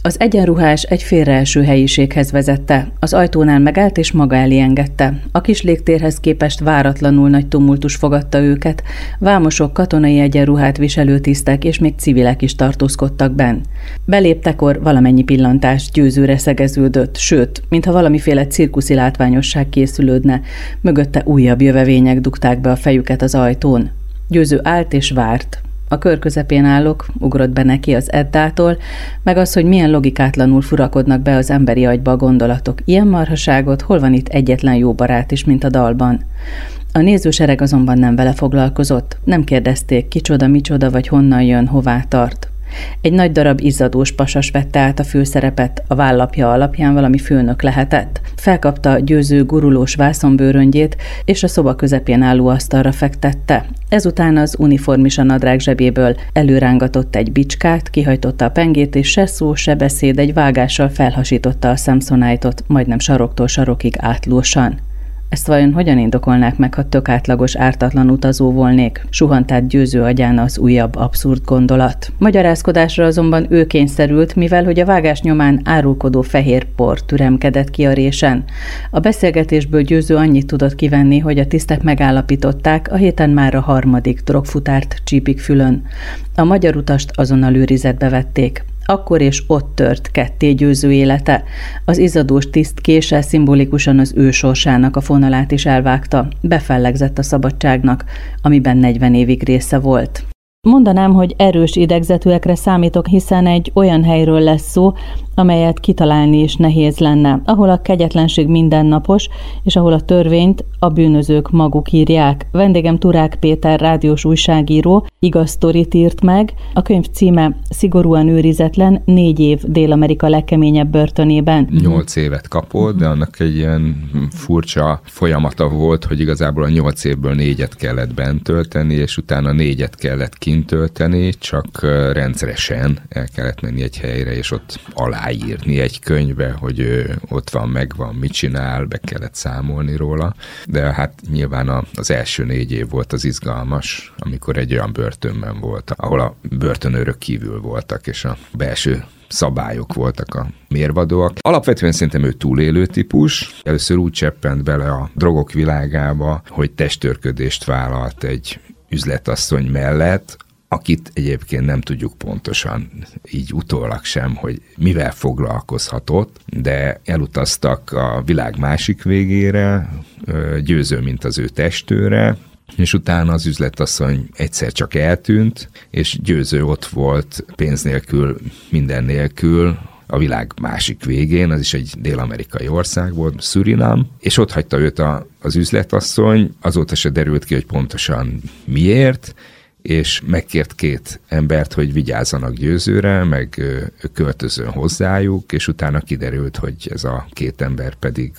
Az egyenruhás egy félreeső helyiséghez vezette, az ajtónál megállt és maga elé engedte. A kis légtérhez képest váratlanul nagy tumultus fogadta őket, vámosok, katonai egyenruhát viselő tisztek és még civilek is tartózkodtak benn. Beléptekor valamennyi pillantás Győzőre szegeződött, sőt, mintha valamiféle cirkuszi látványosság készülődne, mögötte újabb jövevények dugták be a fejüket az ajtón. Győző állt és várt. A kör közepén állok, ugrott be neki az Eddától, meg az, hogy milyen logikátlanul furakodnak be az emberi agyba a gondolatok. Ilyen marhaságot, hol van itt egyetlen jó barát is, mint a dalban? A nézősereg azonban nem vele foglalkozott. Nem kérdezték, kicsoda, micsoda, vagy honnan jön, hová tart. Egy nagy darab izzadós pasas vette át a főszerepet, a vállapja alapján valami főnök lehetett. Felkapta Győző gurulós vászonbőröngyét, és a szoba közepén álló asztalra fektette. Ezután az uniformisa nadrág zsebéből előrángatott egy bicskát, kihajtotta a pengét, és se szó, se beszéd egy vágással felhasította a Samsonite-ot, majdnem saroktól sarokig átlósan. Ezt vajon hogyan indokolnák meg, ha tök átlagos, ártatlan utazó volnék? Suhant át Győző agyán az újabb abszurd gondolat. Magyarázkodásra azonban ő kényszerült, mivel hogy a vágás nyomán árulkodó fehér por türemkedett ki a résen. A beszélgetésből Győző annyit tudott kivenni, hogy a tisztek megállapították, a héten már a harmadik drogfutárt csípik fülön. A magyar utast azonnal őrizetbe vették. Akkor és ott tört ketté Győző élete. Az izzadós tiszt késsel szimbolikusan az ő sorsának a fonalát is elvágta, befellegzett a szabadságnak, amiben 40 évig része volt. Mondanám, hogy erős idegzetűekre számítok, hiszen egy olyan helyről lesz szó, amelyet kitalálni is nehéz lenne, ahol a kegyetlenség mindennapos, és ahol a törvényt a bűnözők maguk írják. Vendégem Turák Péter, rádiós újságíró, igaz sztorit írt meg. A könyv címe Szigorúan őrizetlen, 4 év Dél-Amerika legkeményebb börtönében. 8 évet kapott, de annak egy ilyen furcsa folyamata volt, hogy igazából a 8 évből 4-et kellett bent tölteni, és utána 4-et kellett kint tölteni, csak rendszeresen el kellett menni egy helyre, és ott aláírni egy könyvbe, hogy ő ott van, megvan, mit csinál, be kellett számolni róla. De hát nyilván az első 4 év volt az izgalmas, amikor egy olyan börtönben volt, ahol a börtönőrök kívül voltak, és a belső szabályok voltak a mérvadóak. Alapvetően szerintem ő túlélő típus. Először úgy cseppent bele a drogok világába, hogy testőrködést vállalt egy üzletasszony mellett, akit egyébként nem tudjuk pontosan, így utólag sem, hogy mivel foglalkozhatott, de elutaztak a világ másik végére, Győző, mint az ő testőre, és utána az üzletasszony egyszer csak eltűnt, és Győző ott volt pénz nélkül, minden nélkül, a világ másik végén, az is egy dél-amerikai ország volt, Surinam, és ott hagyta őt az üzletasszony, azóta se derült ki, hogy pontosan miért, és megkért 2 embert, hogy vigyázzanak Győzőre, meg költözön hozzájuk, és utána kiderült, hogy ez a 2 ember pedig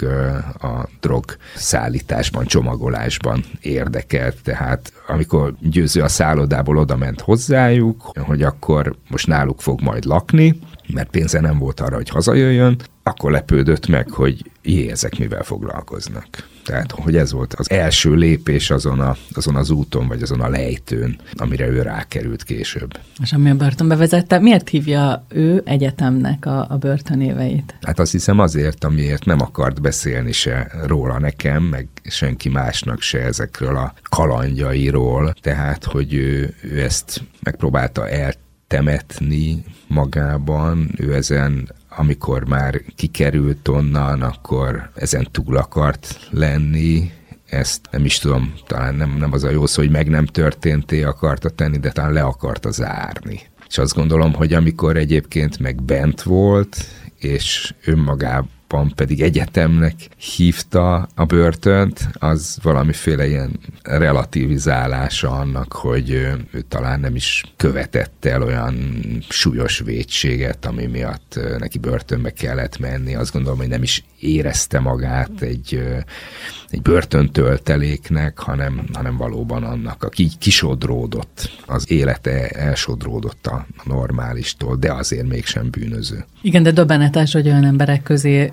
a drog szállításban, csomagolásban érdekelt. Tehát amikor Győző a szállodából oda ment hozzájuk, hogy akkor most náluk fog majd lakni, mert pénze nem volt arra, hogy hazajöjjön, akkor lepődött meg, hogy ezek mivel foglalkoznak. Tehát, hogy ez volt az első lépés azon az úton, vagy azon a lejtőn, amire ő rákerült később. És ami a börtönbe vezette, miért hívja ő egyetemnek a börtönéveit? Hát azt hiszem azért, amiért nem akart beszélni se róla nekem, meg senki másnak se ezekről a kalandjairól. Tehát, hogy ő ezt megpróbálta eltemetni magában, ő ezen, amikor már kikerült onnan, akkor ezen túl akart lenni, ezt nem is tudom, talán nem az a jó szó, hogy meg nem történté akarta tenni, de talán le akarta zárni. És azt gondolom, hogy amikor egyébként meg bent volt, és önmagában pedig egyetemnek hívta a börtönt, az valamiféle ilyen relativizálása annak, hogy ő talán nem is követett el olyan súlyos vétséget, ami miatt neki börtönbe kellett menni. Azt gondolom, hogy nem is érezte magát egy börtöntölteléknek, hanem valóban annak, aki kisodródott, az élete elsodródott a normálistól, de azért mégsem bűnöző. Igen, de döbbenetes, hogy olyan emberek közé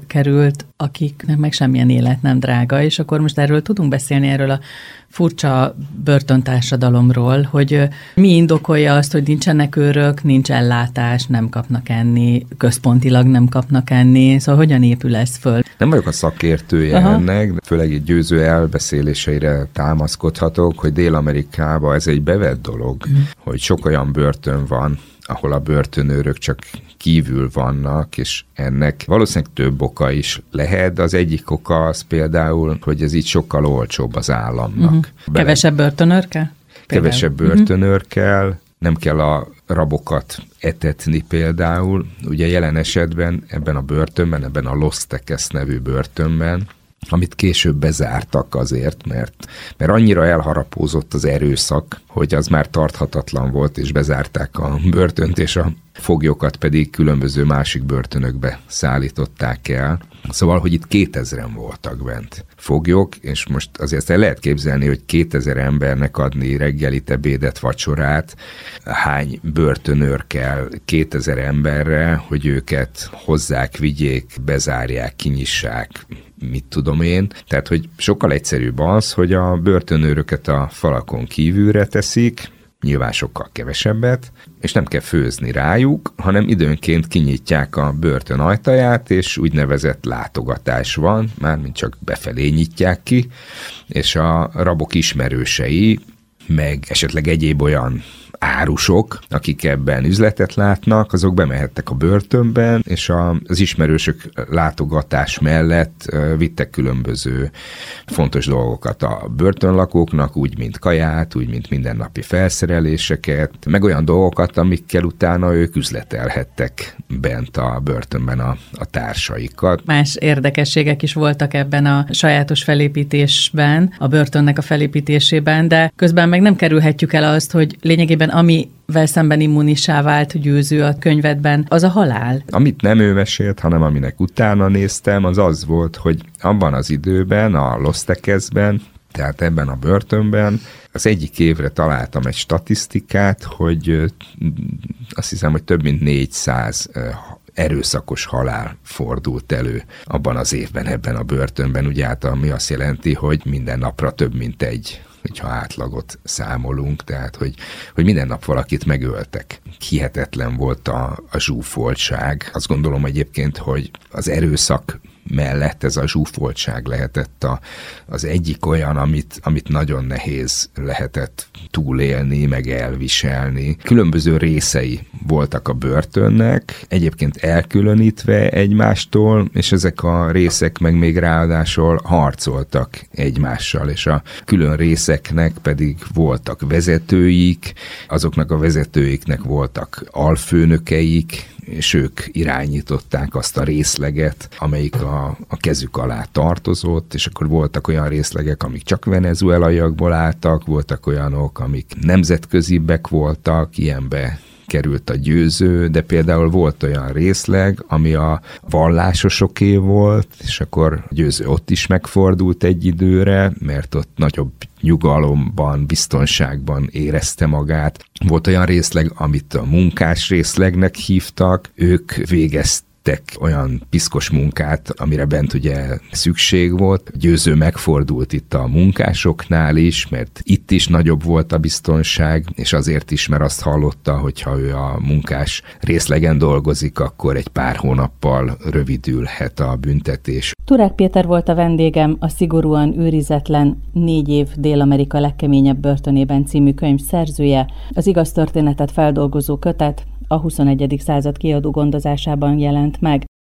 került, akiknek meg semmilyen élet nem drága, és akkor most erről tudunk beszélni, erről a furcsa börtöntársadalomról, hogy mi indokolja azt, hogy nincsenek őrök, nincs ellátás, nem kapnak enni, központilag nem kapnak enni, szóval hogyan épül ez föl? Nem vagyok a szakértője ennek, de főleg egy győző elbeszéléseire támaszkodhatok, hogy Dél-Amerikában ez egy bevett dolog, hogy sok olyan börtön van, ahol a börtönőrök csak kívül vannak, és ennek valószínűleg több oka is lehet. Az egyik oka az például, hogy ez így sokkal olcsóbb az államnak. Kevesebb börtönőr kell? Kevesebb börtönőr kell, nem kell a rabokat etetni például. Ugye jelen esetben ebben a börtönben, ebben a Los Teques nevű börtönben, amit később bezártak azért, mert annyira elharapózott az erőszak, hogy az már tarthatatlan volt, és bezárták a börtönt, és a foglyokat pedig különböző másik börtönökbe szállították el. Szóval, hogy itt 2000-en voltak bent foglyok, és most azért el lehet képzelni, hogy 2000 embernek adni reggelit, ebédet, vacsorát, hány börtönőr kell 2000 emberre, hogy őket hozzák, vigyék, bezárják, kinyissák, mit tudom én. Tehát, hogy sokkal egyszerűbb az, hogy a börtönőröket a falakon kívülre teszik, nyilván sokkal kevesebbet, és nem kell főzni rájuk, hanem időnként kinyitják a börtön ajtaját, és úgynevezett látogatás van, mármint csak befelé nyitják ki, és a rabok ismerősei, meg esetleg egyéb olyan árusok, akik ebben üzletet látnak, azok bemehettek a börtönben, és az ismerősök látogatás mellett vittek különböző fontos dolgokat a börtönlakóknak, úgy, mint kaját, úgy, mint mindennapi felszereléseket, meg olyan dolgokat, amikkel utána ők üzletelhettek bent a börtönben a társaikat. Más érdekességek is voltak ebben a sajátos felépítésben, a börtönnek a felépítésében, de közben meg nem kerülhetjük el azt, hogy lényegében amivel szemben immunissá vált győző a könyvedben, az a halál. Amit nem ő mesélt, hanem aminek utána néztem, az volt, hogy abban az időben, a Los Tequesben, tehát ebben a börtönben, az egyik évre találtam egy statisztikát, hogy azt hiszem, hogy több mint 400 erőszakos halál fordult elő abban az évben, ebben a börtönben, ugye ami azt jelenti, hogy minden napra több mint egy, hogyha átlagot számolunk, tehát hogy minden nap valakit megöltek. Hihetetlen volt a zsúfoltság. Azt gondolom egyébként, hogy az erőszak mellett ez a zsúfoltság lehetett az egyik olyan, amit nagyon nehéz lehetett túlélni, meg elviselni. Különböző részei voltak a börtönnek, egyébként elkülönítve egymástól, és ezek a részek meg még ráadásul harcoltak egymással, és a külön részeknek pedig voltak vezetőik, azoknak a vezetőiknek voltak alfőnökeik, és ők irányították azt a részleget, amelyik a kezük alá tartozott, és akkor voltak olyan részlegek, amik csak venezuelaiakból álltak, voltak olyanok, amik nemzetközibbek voltak, ilyenbe került a győző, de például volt olyan részleg, ami a vallásosoké volt, és akkor a győző ott is megfordult egy időre, mert ott nagyobb nyugalomban, biztonságban érezte magát. Volt olyan részleg, amit a munkás részlegnek hívtak, ők végeztek olyan piszkos munkát, amire bent ugye szükség volt. Győző megfordult itt a munkásoknál is, mert itt is nagyobb volt a biztonság, és azért is, mert azt hallotta, hogyha ő a munkás részlegen dolgozik, akkor egy pár hónappal rövidülhet a büntetés. Turák Péter volt a vendégem, a Szigorúan őrizetlen 4 év Dél-Amerika legkeményebb börtönében című könyv szerzője, az igaz történetet feldolgozó kötet a 21. század kiadó gondozásában jelent meg.